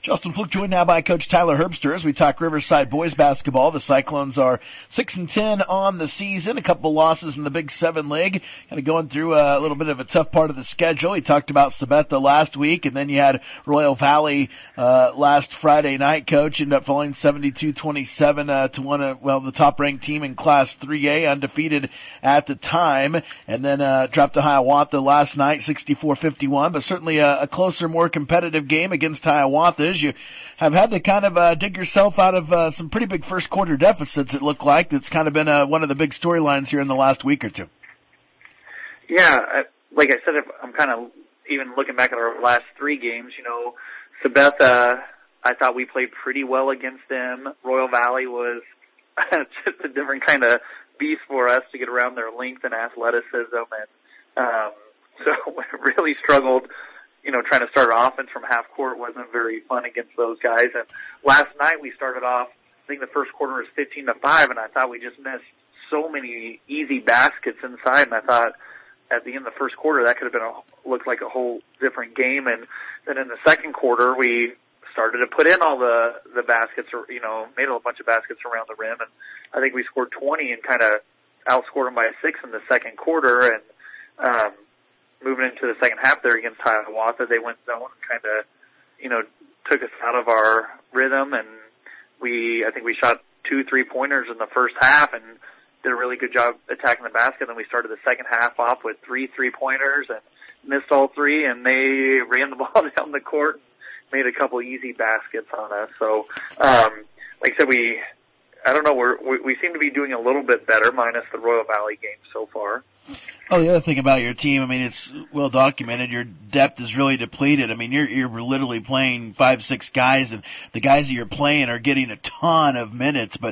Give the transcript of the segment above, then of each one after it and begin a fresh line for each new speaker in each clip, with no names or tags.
Justin Fluke joined now by Coach Tyler Herbster as we talk Riverside boys basketball. The Cyclones are 6-10 on the season, a couple losses in the Big 7 League, kind of going through a little bit of a tough part of the schedule. He talked about Sabetha last week, and then you had Royal Valley last Friday night. Coach ended up falling 72-27 to one of the top-ranked team in Class 3A, undefeated at the time, and then dropped to Hiawatha last night, 64-51, but certainly a closer, more competitive game against Hiawatha. You have had to kind of dig yourself out of some pretty big first quarter deficits, it looked like. That's kind of been one of the big storylines here in the last week or two.
Yeah, like I said, I'm kind of even looking back at our last three games, Sabetha, I thought we played pretty well against them. Royal Valley was just a different kind of beast for us to get around their length and athleticism, and so we really struggled trying to start offense from half court wasn't very fun against those guys. And last night we started off, I think the first quarter was 15-5, and I thought we just missed so many easy baskets inside. And I thought at the end of the first quarter that could have looked like a whole different game. And then in the second quarter we started to put in all the baskets, or made a bunch of baskets around the rim. And I think we scored 20 and kind of outscored them by 6 in the second quarter. And moving into the second half there against Hiawatha, they went zone and kind of, took us out of our rhythm. And I think we shot 2 3-pointers in the first half and did a really good job attacking the basket. Then we started the second half off with 3 3-pointers and missed all 3, and they ran the ball down the court and made a couple easy baskets on us. So, like I said, I don't know, we seem to be doing a little bit better, minus the Royal Valley game so far.
Oh, the other thing about your team, it's well documented. Your depth is really depleted. You're literally playing 5-6 guys, and the guys that you're playing are getting a ton of minutes. But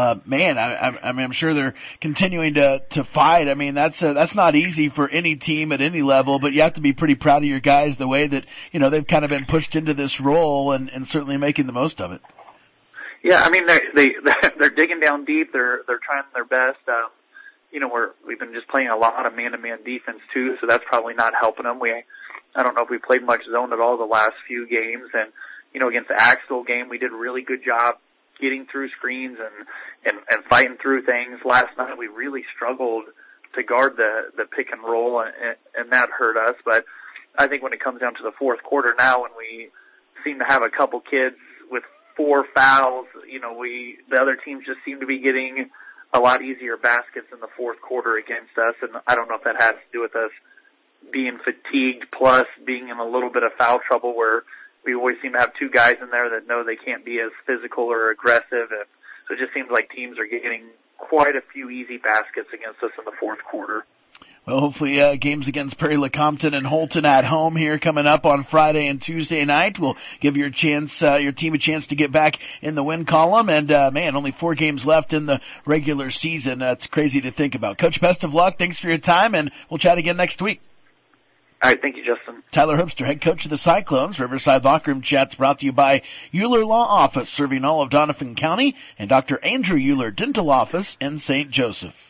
I'm sure they're continuing to fight. That's not easy for any team at any level. But you have to be pretty proud of your guys, the way that they've kind of been pushed into this role and certainly making the most of it.
Yeah, they're digging down deep. They're trying their best. We've been just playing a lot of man-to-man defense too, so that's probably not helping them. I don't know if we played much zone at all the last few games, and against the Axtell game, we did a really good job getting through screens and fighting through things. Last night we really struggled to guard the pick and roll, and that hurt us. But I think when it comes down to the fourth quarter now, when we seem to have a couple kids with 4 fouls, the other teams just seem to be getting a lot easier baskets in the fourth quarter against us, and I don't know if that has to do with us being fatigued plus being in a little bit of foul trouble, where we always seem to have 2 guys in there that know they can't be as physical or aggressive, and so it just seems like teams are getting quite a few easy baskets against us in the fourth quarter.
Well, hopefully games against Perry Lecompton and Holton at home here coming up on Friday and Tuesday night will give your team a chance to get back in the win column. And, only 4 games left in the regular season. That's crazy to think about. Coach, best of luck. Thanks for your time, and we'll chat again next week.
All right, thank you, Justin.
Tyler Herbster, head coach of the Cyclones. Riverside Locker Room Chats brought to you by Euler Law Office, serving all of Doniphan County, and Dr. Andrew Euler Dental Office in St. Joseph.